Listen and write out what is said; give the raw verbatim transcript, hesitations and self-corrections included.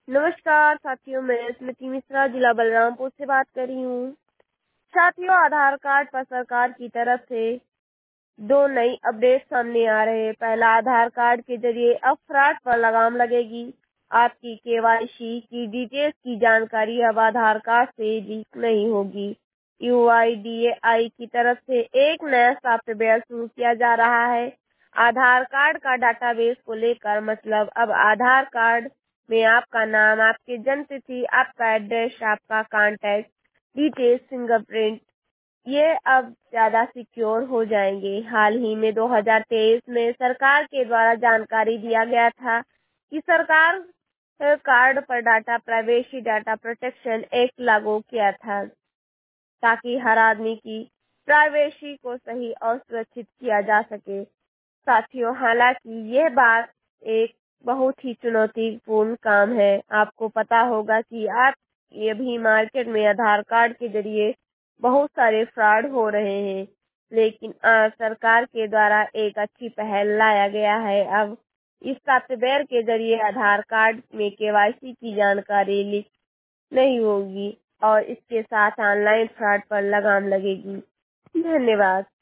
नमस्कार साथियों, मैं स्मृति मिश्रा जिला बलरामपुर से बात कर रही हूँ। साथियों, आधार कार्ड पर सरकार की तरफ से दो नई अपडेट सामने आ रहे हैं। पहला, आधार कार्ड के जरिए अब फ्रॉड पर लगाम लगेगी। आपकी केवाईसी की डिटेल्स की जानकारी अब आधार कार्ड से लीक नहीं होगी। यू आई डी ए आई की तरफ से एक नया सॉफ्टवेयर शुरू किया जा रहा है आधार कार्ड का डाटाबेस को लेकर। मतलब अब आधार कार्ड में आपका नाम, आपकी जन्म तिथि, आपका एड्रेस, आपका कॉन्टैक्ट डिटेल्स, फिंगरप्रिंट, ये अब ज्यादा सिक्योर हो जाएंगे। हाल ही में दो हज़ार तेईस में सरकार के द्वारा जानकारी दिया गया था कि सरकार कार्ड पर data privacy data protection act लागू किया था ताकि हर आदमी की प्राइवेसी को सही और सुरक्षित किया जा सके। साथियों, हालांकि यह बात एक बहुत ही चुनौतीपूर्ण काम है। आपको पता होगा कि आप ये भी मार्केट में आधार कार्ड के जरिए बहुत सारे फ्रॉड हो रहे हैं, लेकिन आज सरकार के द्वारा एक अच्छी पहल लाया गया है। अब इस सॉफ्टवेयर के जरिए आधार कार्ड में के वाई सी की जानकारी लीक नहीं होगी और इसके साथ ऑनलाइन फ्रॉड पर लगाम लगेगी। धन्यवाद।